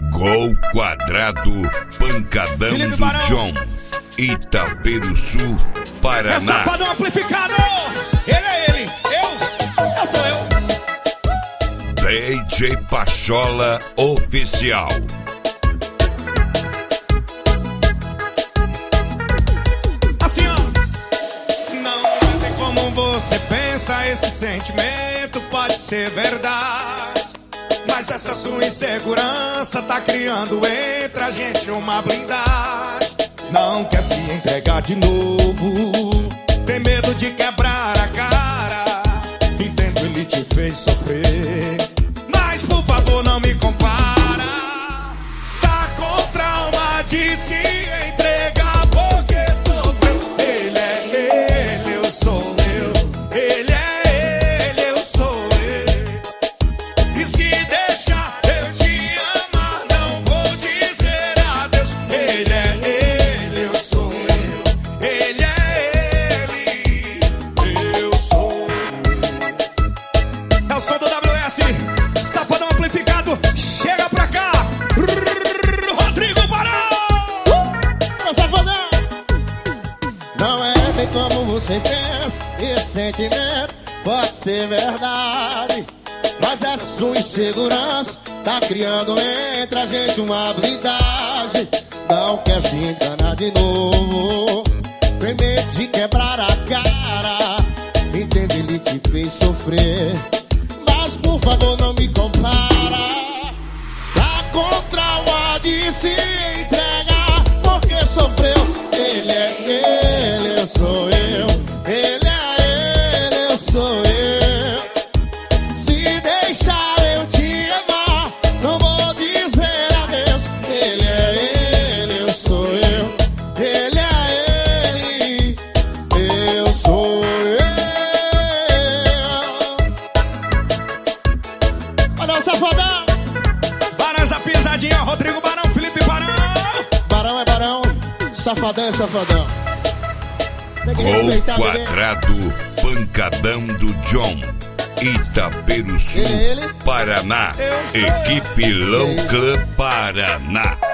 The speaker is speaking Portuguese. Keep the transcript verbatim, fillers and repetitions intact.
Gol Quadrado, Pancadão Felipe do Barão. John, Itaperuçu, Paraná. É Safadão amplificado. Ele é ele, eu, eu sou eu. D J Pachola Oficial. Assim, ó. Não tem como você pensa, esse sentimento pode ser verdade, mas essa sua insegurança tá criando entre a gente uma blindagem. Não quer se entregar de novo, tem medo de quebrar a cara. Entendo, ele te fez sofrer, mas por favor não me compara. Tá com trauma de se entregar porque sofreu. Ele é ele, eu sou eu. Ele é ele, eu sou eu. E se deixar eu te amar, não vou dizer adeus. Ele é ele, eu sou eu. Ele é ele, eu sou eu. É o som do W S, Safadão amplificado. Chega pra cá, Rodrigo Barão. Uh, Safadão. Não é bem como você pensa, esse sentimento pode ser verdade, mas essa sua insegurança tá criando entre a gente uma blindagem. Não quer se enganar de novo, tem medo de quebrar a cara. Entende, ele te fez sofrer, mas por favor não me compara. Tá com trauma de se entregar porque sofreu. Ele é ele, eu sou eu. Ele é ele, eu sou eu. Se deixar eu te amar, não vou dizer adeus. Ele é ele, eu sou eu. Ele é ele, eu sou eu. Olha o Safadão. Barão, essa pisadinha, Rodrigo Barão, Felipe Barão. Barão é barão, Safadão é safadão. Tem que Gol respeitar, bebê. Quadrado, Pancadão do John, Itaperuçu, Ele, ele. Paraná. Eu sou. Equipe Low Club Paraná.